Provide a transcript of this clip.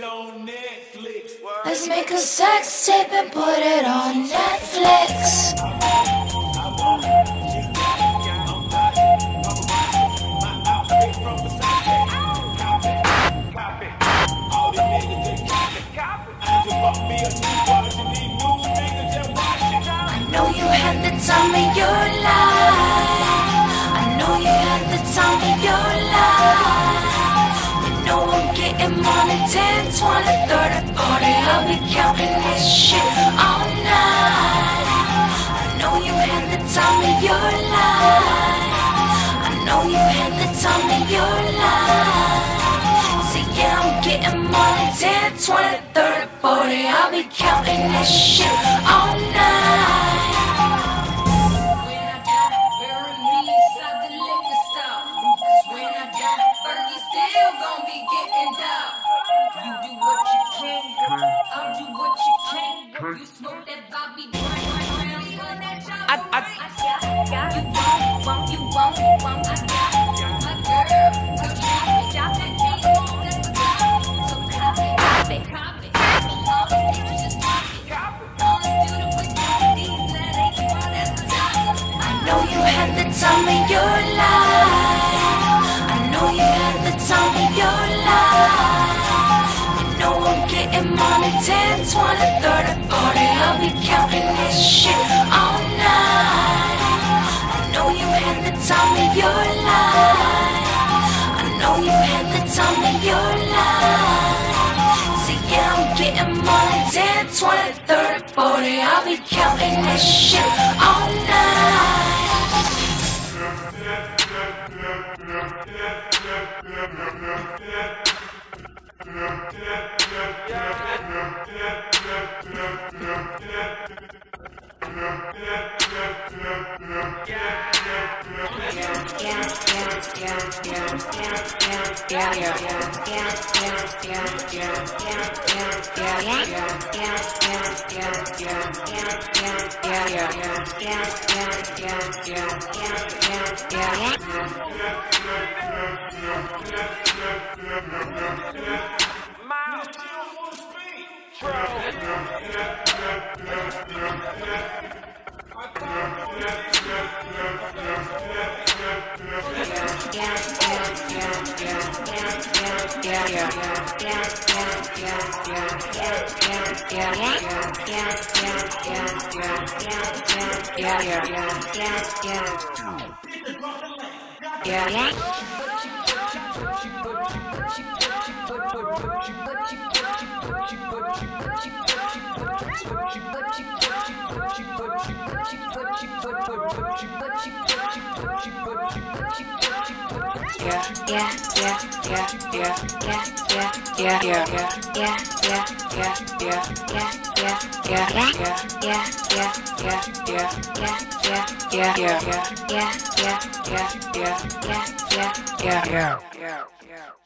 it on Netflix. Let's make a sex tape and put it on Netflix. I know you had the time of your life. I know you had the time of your life. You know I'm getting money 10, 20, 30, 40. I'll be counting this shit all night. I know you had the time of your life. I know you had the time of your life. See, yeah, I'm getting money 10, 20, 30, 40. I'll be counting this shit all night. You smoke that Bobby Brown. You won't. I got my girl. Drop that game. So copy. All these bitches just copy. All this do to put these that ain't that's the top. I know you had the time of your life. I know you had the time of your life. You know I'm getting money 10, 20, 30, 40. I'll be counting this shit all night. I know you had the time of your life. I know you had the time of your life. See, yeah, I'm getting money 10, 20, 30, 40. I'll be counting this shit all night. Yeah.